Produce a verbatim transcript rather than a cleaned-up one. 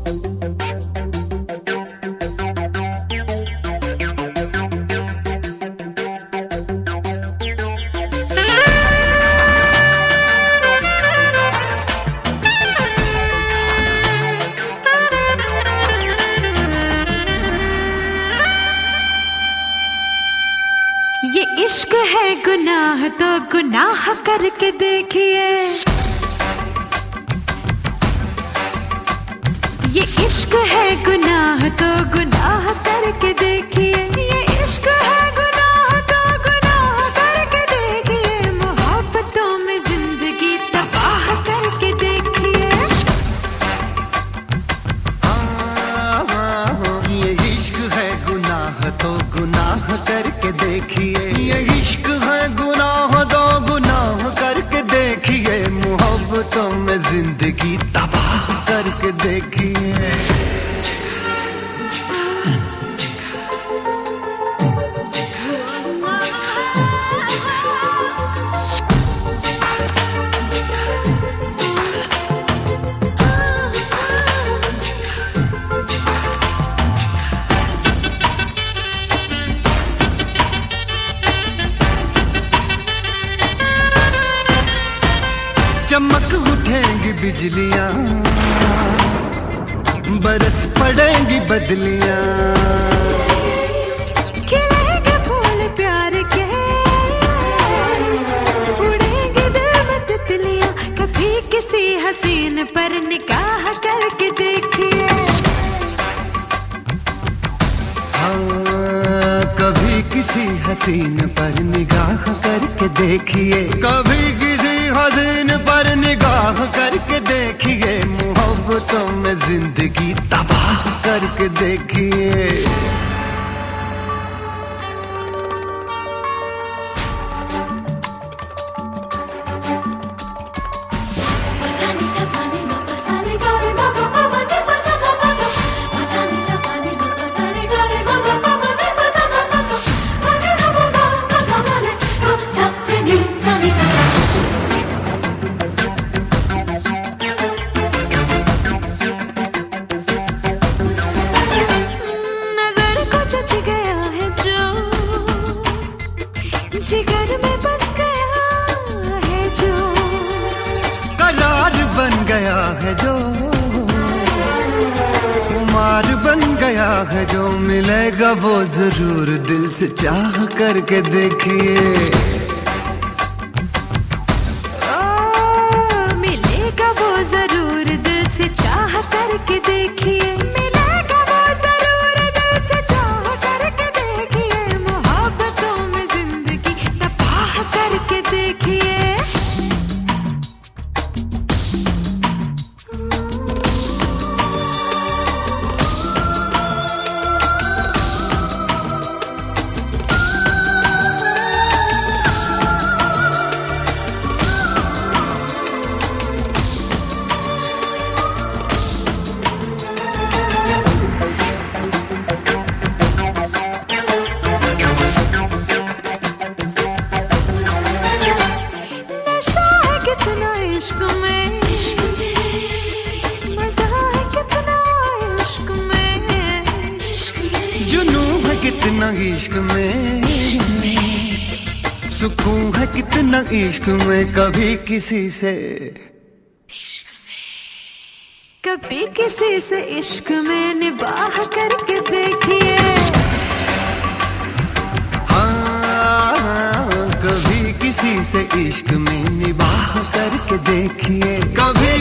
ये इश्क है गुनाह तो गुनाह करके देखिए, ये इश्क है गुनाह तो गुनाह करके देखिए, ये इश्क है गुनाह तो गुनाह करके देखिए, मोहब्बतों में जिंदगी तबाह करके देखिए। ये इश्क है गुनाह तो गुनाह करके देखिए, ये इश्क है गुनाह तो गुनाह करके देखिए, मोहब्बतों में जिंदगी तबाह करके देखिए। चमक उठेंगी बिजलियां, बरस पड़ेंगी बदलियां, खिलेंगे फूल प्यार के, उड़ेंगे दिल में तितलियां, कभी किसी हसीन पर निगाह करके देखिए। हाँ, कभी किसी हसीन पर निगाह करके देखिए, कभी किसी हसीन पर निगाह करके देखिए, मोहब्बतों में जिंदगी तबाह करके देखिए। जिगर में बस गया है जो, करार बन गया है जो, खुमार बन गया है जो, मिलेगा वो जरूर दिल से चाह करके देखिए। ओ मिलेगा वो जरूर दिल से चाह करके देखिए, मिलेगा वो जरूर दिल से चाह करके देखिए, मोहब्बतों में जिंदगी तबाह करके देखिए। इश्क में मजा है कितना, इश्क में जुनून है कितना इश्क में, सुकून है कितना इश्क में, कभी किसी से कभी किसी से इश्क में निबाह करके देखिए। हाँ, कभी किसी से इश्क में निबाह करके देखिए, कभी